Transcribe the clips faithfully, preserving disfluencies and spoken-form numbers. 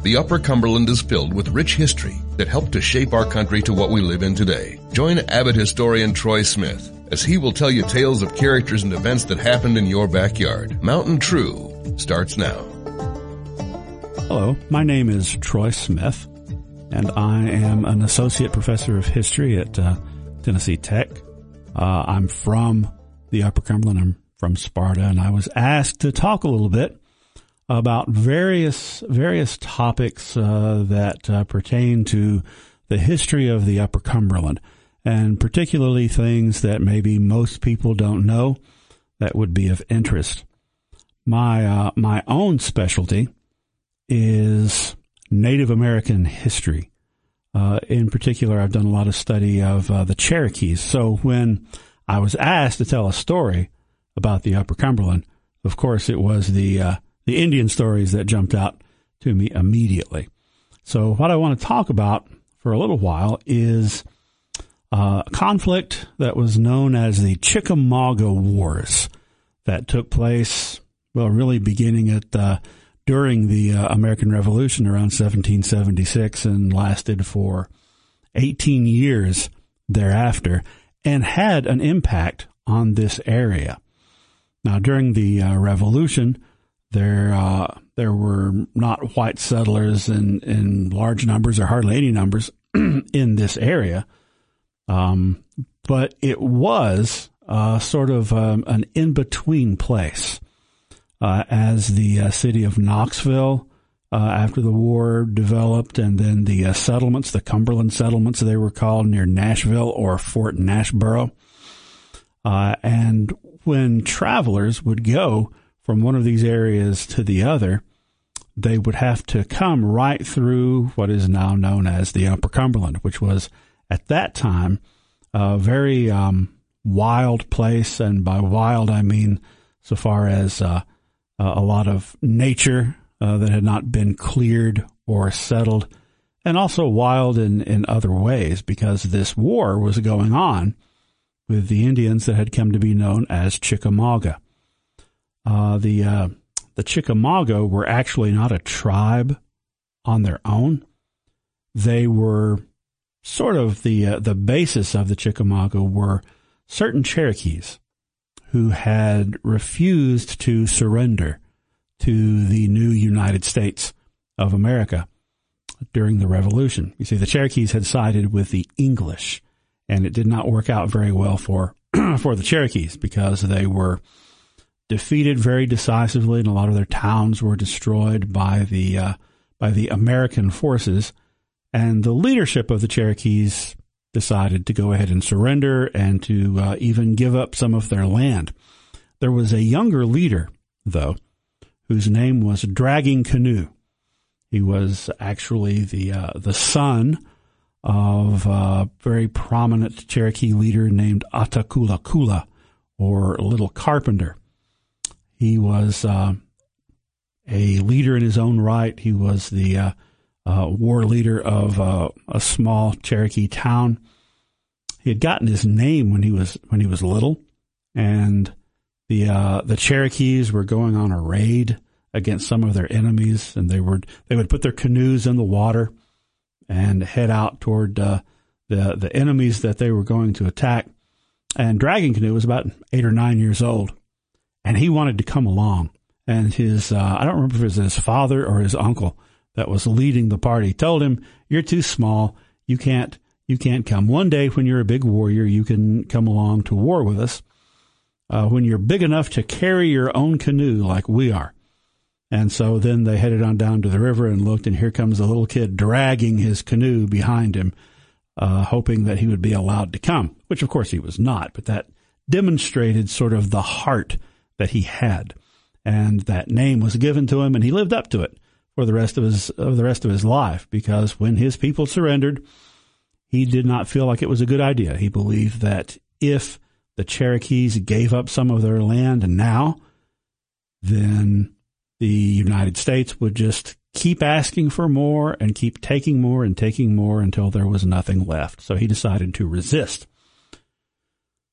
The Upper Cumberland is filled with rich history that helped to shape our country to what we live in today. Join avid historian Troy Smith as he will tell you tales of characters and events that happened in your backyard. Mountain True starts now. Hello, my name is Troy Smith, and I am an associate professor of history at uh, Tennessee Tech. Uh, I'm from the Upper Cumberland. I'm from Sparta, and I was asked to talk a little bit about various various topics uh, that uh, pertain to the history of the Upper Cumberland, and particularly things that maybe most people don't know that would be of interest. My uh, my own specialty is Native American history. Uh, in particular, I've done a lot of study of uh, the Cherokees. So when I was asked to tell a story about the Upper Cumberland, of course, it was the uh, the Indian stories that jumped out to me immediately. So what I want to talk about for a little while is uh, a conflict that was known as the Chickamauga Wars that took place, well, really beginning at uh, during the uh, American Revolution around seventeen seventy-six and lasted for eighteen years thereafter and had an impact on this area. Now, during the uh, Revolution, there uh, there were not white settlers in, in large numbers or hardly any numbers in this area, um, but it was uh, sort of um, an in-between place. Uh, as the uh, city of Knoxville, uh, after the war developed, and then the uh, settlements, the Cumberland settlements, they were called, near Nashville or Fort Nashboro. Uh, and when travelers would go from one of these areas to the other, they would have to come right through what is now known as the Upper Cumberland, which was at that time a very um, wild place. And by wild, I mean so far as uh, a lot of nature uh, that had not been cleared or settled, and also wild in, in other ways, because this war was going on with the Indians that had come to be known as Chickamauga. Uh, the uh, the Chickamauga were actually not a tribe on their own. They were sort of the uh, the basis of the Chickamauga were certain Cherokees who had refused to surrender to the new United States of America during the Revolution. You see, the Cherokees had sided with the English, and it did not work out very well for for the Cherokees because they were defeated very decisively, and a lot of their towns were destroyed by the uh, by the American forces. And the leadership of the Cherokees decided to go ahead and surrender and to uh, even give up some of their land. There was a younger leader, though, whose name was Dragging Canoe. He was actually the uh, the son of a very prominent Cherokee leader named Atakulakula, or Little Carpenter. He was uh, a leader in his own right. He was the uh, uh, war leader of uh, a small Cherokee town. He had gotten his name when he was when he was little, and the uh, the Cherokees were going on a raid against some of their enemies, and they were they would put their canoes in the water and head out toward uh, the the enemies that they were going to attack. And Dragging Canoe was about eight or nine years old, and he wanted to come along. And his uh, I don't remember if it was his father or his uncle that was leading the party told him, "You're too small. You can't you can't come. One day when you're a big warrior, you can come along to war with us. Uh, when you're big enough to carry your own canoe like we are." And so then they headed on down to the river and looked, and here comes the little kid dragging his canoe behind him, uh, hoping that he would be allowed to come, which of course he was not, but that demonstrated sort of the heart that he had. And that name was given to him, and he lived up to it for the rest of his, of the rest of his life, because when his people surrendered, he did not feel like it was a good idea. He believed that if the Cherokees gave up some of their land now, then the United States would just keep asking for more and keep taking more and taking more until there was nothing left. So he decided to resist.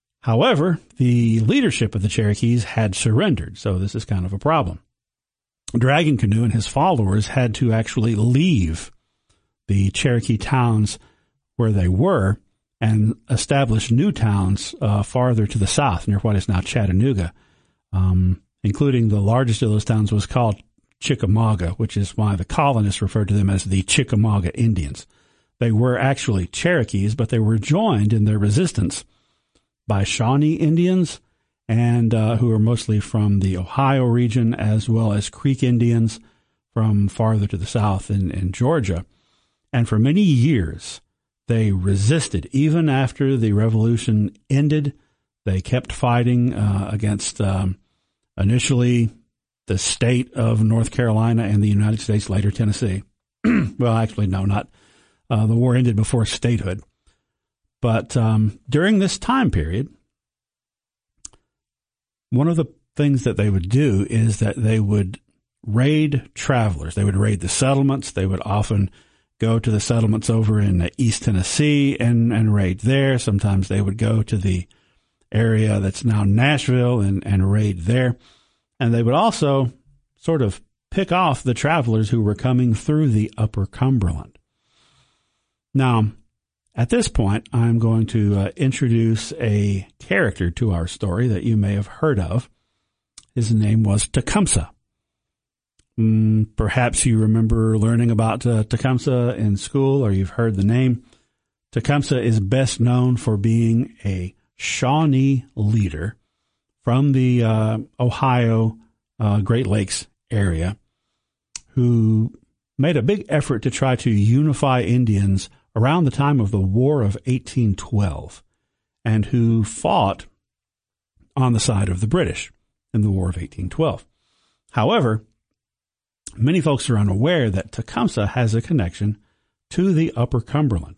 However, the leadership of the Cherokees had surrendered, so this is kind of a problem. Dragon Canoe and his followers had to actually leave the Cherokee towns where they were and establish new towns uh, farther to the south near what is now Chattanooga, um, including the largest of those towns was called Chickamauga, which is why the colonists referred to them as the Chickamauga Indians. They were actually Cherokees, but they were joined in their resistance by Shawnee Indians, and uh, who are mostly from the Ohio region, as well as Creek Indians from farther to the south in, in Georgia. And for many years, they resisted. Even after the revolution ended, they kept fighting uh, against um, initially the state of North Carolina and the United States, later Tennessee. Well, actually, no, not. Uh, the war ended before statehood. But um, during this time period, one of the things that they would do is that they would raid travelers. They would raid the settlements. They would often go to the settlements over in East Tennessee and, and raid there. Sometimes they would go to the area that's now Nashville and, and raid there. And they would also sort of pick off the travelers who were coming through the Upper Cumberland. Now, at this point, I'm going to uh, introduce a character to our story that you may have heard of. His name was Tecumseh. Mm, perhaps you remember learning about uh, Tecumseh in school, or you've heard the name. Tecumseh is best known for being a Shawnee leader from the uh, Ohio uh, Great Lakes area who made a big effort to try to unify Indians around the time of the War of eighteen twelve, and who fought on the side of the British in the War of eighteen twelve. However, many folks are unaware that Tecumseh has a connection to the Upper Cumberland,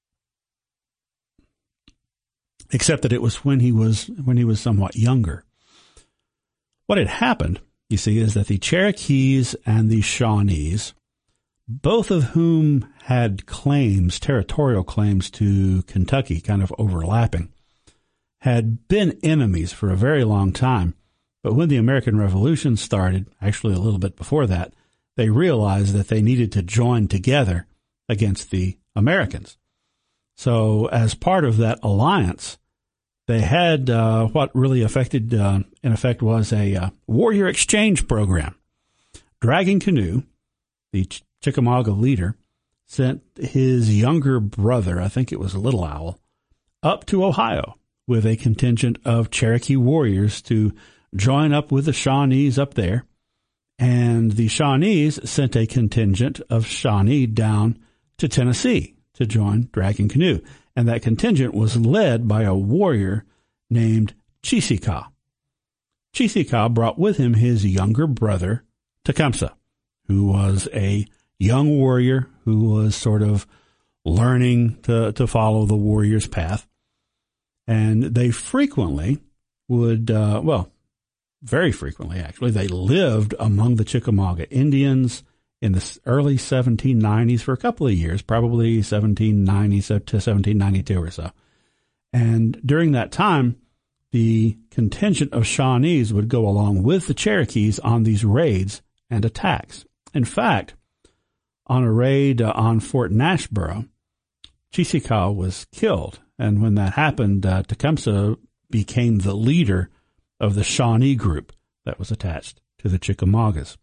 except that it was when he was when he was somewhat younger. What had happened, you see, is that the Cherokees and the Shawnees, both of whom had claims, territorial claims to Kentucky, kind of overlapping, had been enemies for a very long time. But when the American Revolution started, actually a little bit before that, they realized that they needed to join together against the Americans. So as part of that alliance, they had uh, what really affected, uh, in effect, was a uh, warrior exchange program. Dragon Canoe, the Ch- Chickamauga leader, sent his younger brother, I think it was Little Owl, up to Ohio with a contingent of Cherokee warriors to join up with the Shawnees up there. And the Shawnees sent a contingent of Shawnee down to Tennessee to join Dragon Canoe. And that contingent was led by a warrior named Cheeseekau. Cheeseekau brought with him his younger brother, Tecumseh, who was a young warrior who was sort of learning to, to follow the warrior's path. And they frequently would, uh, well, very frequently actually, they lived among the Chickamauga Indians in the early seventeen nineties for a couple of years, probably seventeen ninety to seventeen ninety-two or so. And during that time, the contingent of Shawnees would go along with the Cherokees on these raids and attacks. In fact, on a raid uh, on Fort Nashboro, Cheeseekau was killed. And when that happened, uh, Tecumseh became the leader of the Shawnee group that was attached to the Chickamaugas.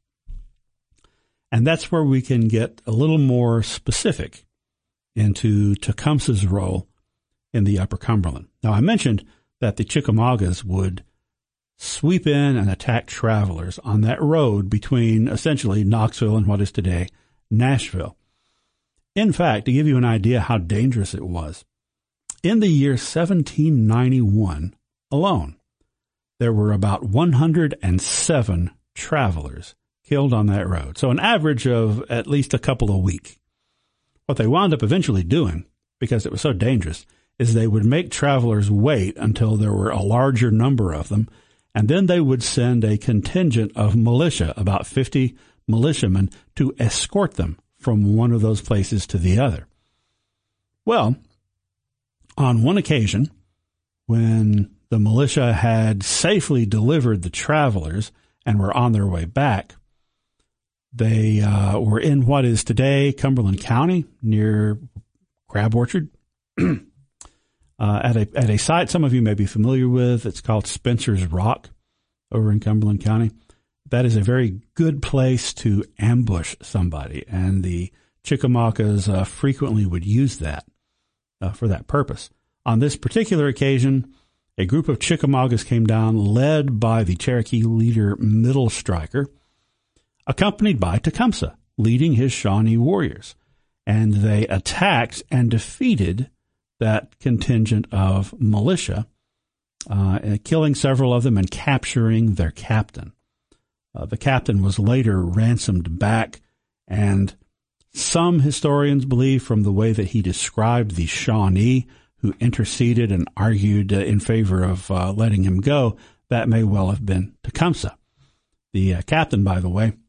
And that's where we can get a little more specific into Tecumseh's role in the Upper Cumberland. Now, I mentioned that the Chickamaugas would sweep in and attack travelers on that road between essentially Knoxville and what is today Nashville. In fact, to give you an idea how dangerous it was, in the year seventeen ninety-one alone, there were about one hundred seven travelers killed on that road. So an average of at least a couple a week. What they wound up eventually doing, because it was so dangerous, is they would make travelers wait until there were a larger number of them, and then they would send a contingent of militia, about fifty militiamen, to escort them from one of those places to the other. Well, on one occasion, when the militia had safely delivered the travelers and were on their way back, They uh, were in what is today Cumberland County near Crab Orchard. uh, at a at a site some of you may be familiar with. It's called Spencer's Rock over in Cumberland County. That is a very good place to ambush somebody, and the Chickamaugas uh, frequently would use that uh, for that purpose. On this particular occasion, a group of Chickamaugas came down, led by the Cherokee leader Middle Striker, accompanied by Tecumseh, leading his Shawnee warriors. And they attacked and defeated that contingent of militia, uh, killing several of them and capturing their captain. Uh, the captain was later ransomed back, and some historians believe from the way that he described the Shawnee who interceded and argued uh, in favor of uh, letting him go, that may well have been Tecumseh. The uh, captain, by the way,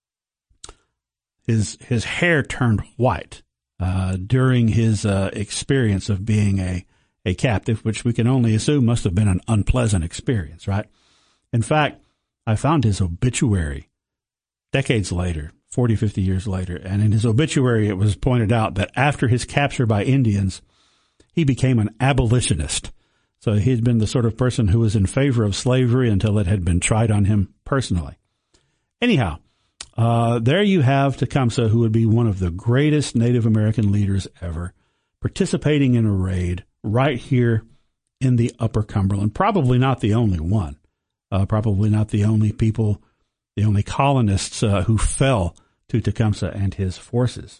his his hair turned white uh, during his uh, experience of being a, a captive, which we can only assume must have been an unpleasant experience, right? In fact, I found his obituary decades later, forty, fifty years later, and in his obituary it was pointed out that after his capture by Indians, he became an abolitionist. So he'd been the sort of person who was in favor of slavery until it had been tried on him personally. Anyhow, uh, there you have Tecumseh, who would be one of the greatest Native American leaders ever, participating in a raid right here in the Upper Cumberland. Probably not the only one. Uh, probably not the only people, the only colonists uh, who fell to Tecumseh and his forces.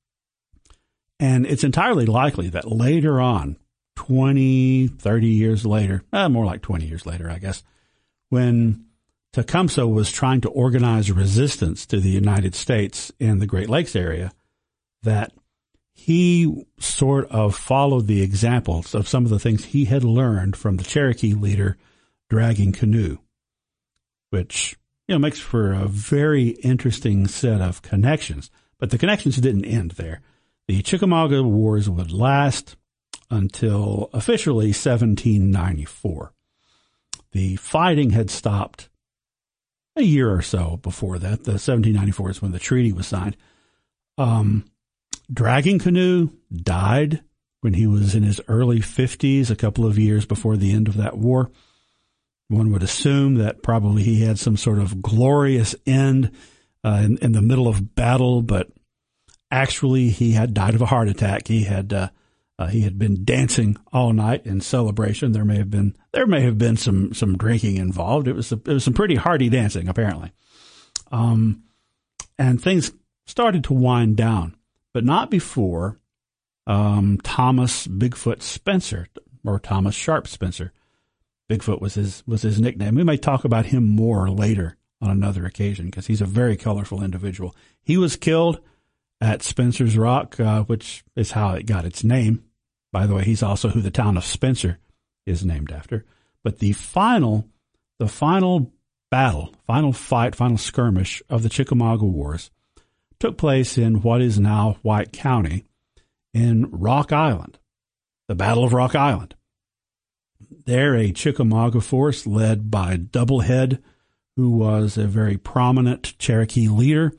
And it's entirely likely that later on, twenty, thirty years later, eh, more like twenty years later, I guess, when Tecumseh was trying to organize resistance to the United States in the Great Lakes area, that he sort of followed the examples of some of the things he had learned from the Cherokee leader Dragging Canoe, which, you know, makes for a very interesting set of connections. But the connections didn't end there. The Chickamauga Wars would last until officially seventeen ninety-four. The fighting had stopped a year or so before that. The seventeen ninety-four is when the treaty was signed. Um, Dragging Canoe died when he was in his early fifties, a couple of years before the end of that war. One would assume that probably he had some sort of glorious end uh, in, in the middle of battle, but actually he had died of a heart attack. He had uh, uh, he had been dancing all night in celebration. There may have been there may have been some some drinking involved. It was a, it was some pretty hearty dancing apparently, um, and things started to wind down, but not before um, Thomas Bigfoot Spencer or Thomas Sharp Spencer. Bigfoot was his was his nickname. We may talk about him more later on another occasion because he's a very colorful individual. He was killed at Spencer's Rock, uh, which is how it got its name. By the way, he's also who the town of Spencer is named after. But the final, the final battle, final fight, final skirmish of the Chickamauga Wars took place in what is now White County in Rock Island, the Battle of Rock Island. There, a Chickamauga force led by Doublehead, who was a very prominent Cherokee leader,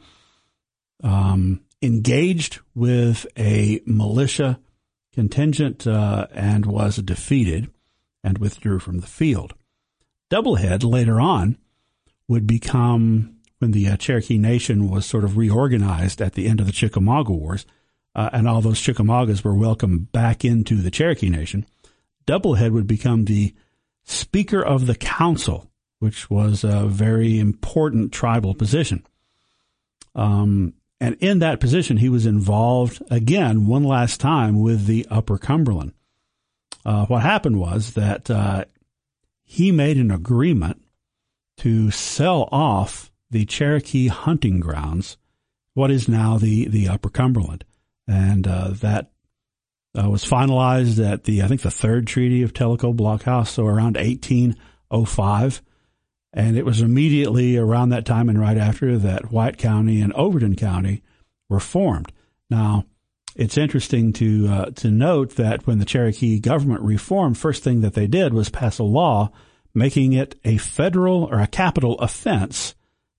um, engaged with a militia contingent uh, and was defeated and withdrew from the field. Doublehead later on would become, when the uh, Cherokee Nation was sort of reorganized at the end of the Chickamauga Wars, uh, and all those Chickamaugas were welcomed back into the Cherokee Nation, Doublehead would become the Speaker of the Council, which was a very important tribal position. Um, and in that position, he was involved, again, one last time with the Upper Cumberland. Uh, what happened was that uh, he made an agreement to sell off the Cherokee hunting grounds, what is now the, the Upper Cumberland. And uh, that Uh, was finalized at the, I think, the third treaty of Tellico Blockhouse, so around eighteen oh five. And it was immediately around that time and right after that White County and Overton County were formed. Now, it's interesting to uh, to note that when the Cherokee government reformed, first thing that they did was pass a law making it a federal or a capital offense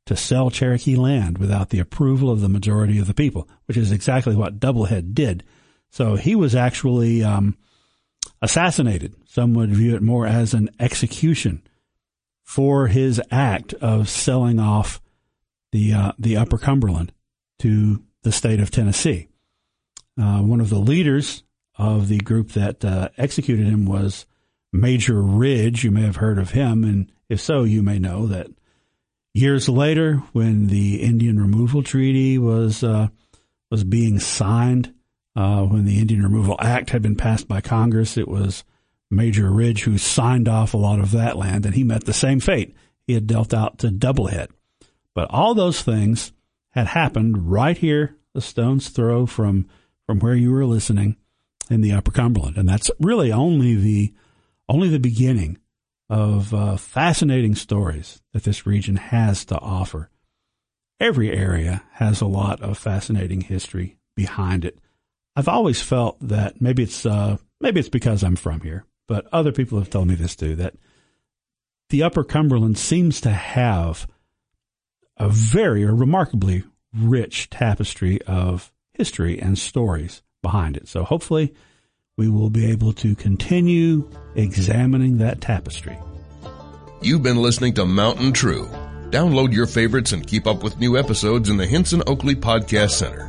to sell Cherokee land without the approval of the majority of the people, which is exactly what Doublehead did. So he was actually um, assassinated. Some would view it more as an execution for his act of selling off the uh, the Upper Cumberland to the state of Tennessee. Uh, one of the leaders of the group that uh, executed him was Major Ridge. You may have heard of him, and if so, you may know that years later, when the Indian Removal Treaty was uh, was being signed, uh, when the Indian Removal Act had been passed by Congress, it was Major Ridge who signed off a lot of that land, and he met the same fate he had dealt out to Doublehead. But all those things had happened right here, a stone's throw from from where you were listening, in the Upper Cumberland, and that's really only the only the beginning of uh, fascinating stories that this region has to offer. Every area has a lot of fascinating history behind it. I've always felt that maybe it's uh, maybe it's because I'm from here, but other people have told me this too, that the Upper Cumberland seems to have a very or remarkably rich tapestry of history and stories behind it. So hopefully we will be able to continue examining that tapestry. You've been listening to Mountain True. Download your favorites and keep up with new episodes in the Hinson Oakley Podcast Center.